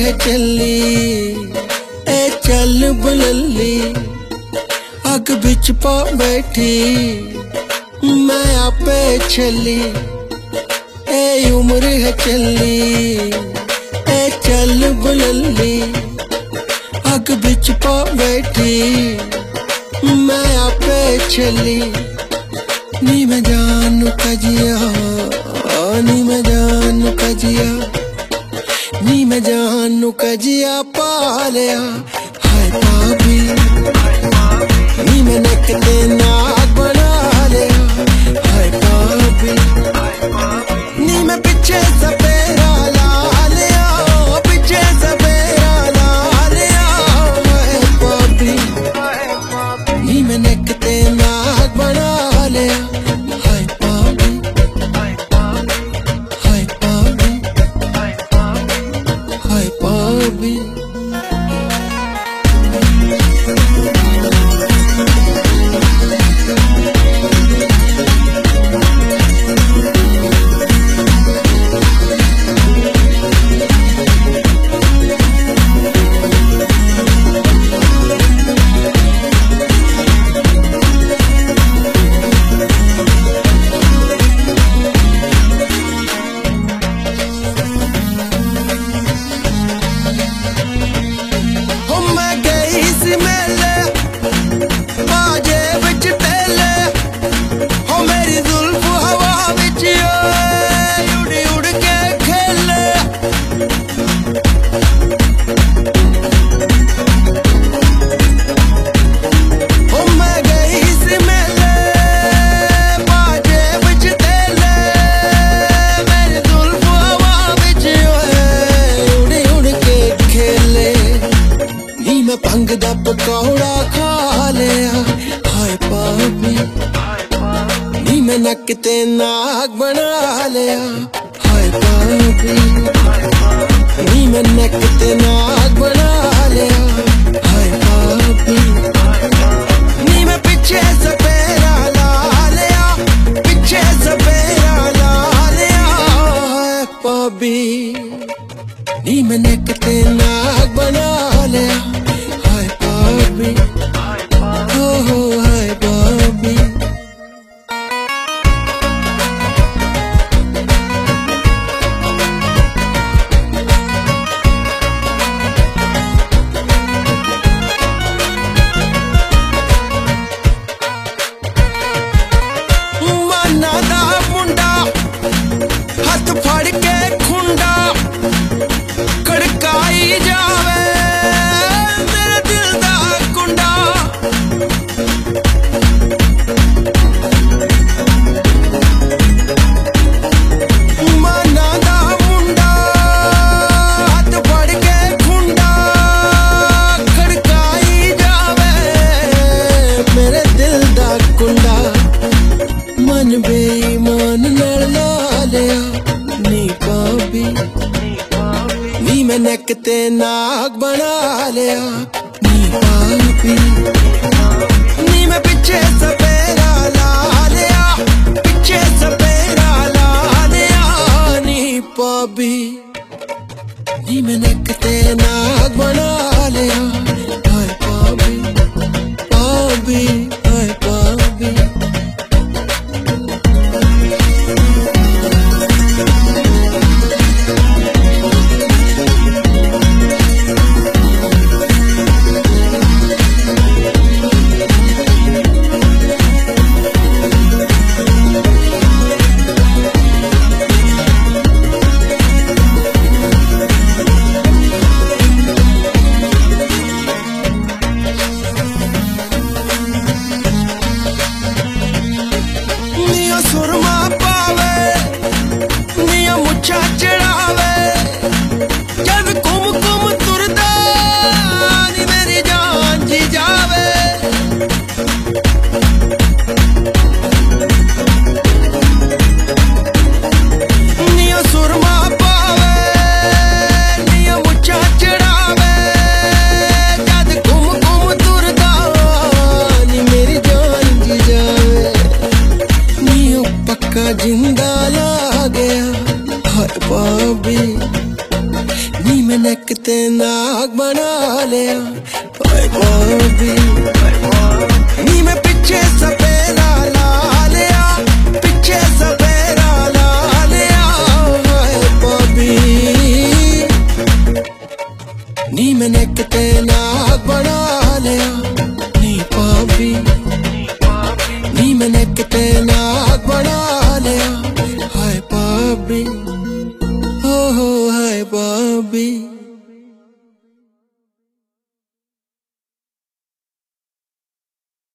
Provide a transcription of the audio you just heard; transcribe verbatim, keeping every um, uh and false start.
है चली ए चल बुलली अग बिच पा बैठी मैं आपे छली ए उम्र है चली ए चल बुलली अग बिच पा बैठी मैं आपे छली नी मैं जानू कजिया नी मैं जानू कजिया नी मैं जानू कजिया पालिया हाय भाभी नी मैं नकले नाग बना लिया हाय भाभी नी मैं पीछे सपेरा ला लिया पीछे सपेरा ला लिया हाय भाभी नी मैं नकले नाग बना लिया हाय भाभी हाय भाभी हाय भाभी भंग दा पकौड़ा खा लिया हाय भाभी नी मैं नक ते नाग बना लिया हाय भाभी नी मैं नक ते नाग बना लिया हाय भाभी नी मैं पीछे सपेरा ला लिया पीछे सपेरा ला लिया हाय भाभी नी मैं नक ते नाग बना लिया oh, oh, hi, Bobby. माना दा मुंडा हाथ फड़ के खुंडा खड़काई जावे मेरे दिल दा कुंडा माना दा मुंडा हाथ फड़ के खुंडा खड़काई जावे मेरे दिल दा कुंडा मन बेईमान नाल ला लिया नी भाभी नी मैं नक ते नाग बना लिया नी भाभी नी मैं पीछे सपेरा ला लिया पीछे सपेरा ला लिया नी भाभी नी मैं नक ते नाग बना लिया हाय भाभी भाभी हाय भाभी पापी नी मैंने किते नाग बना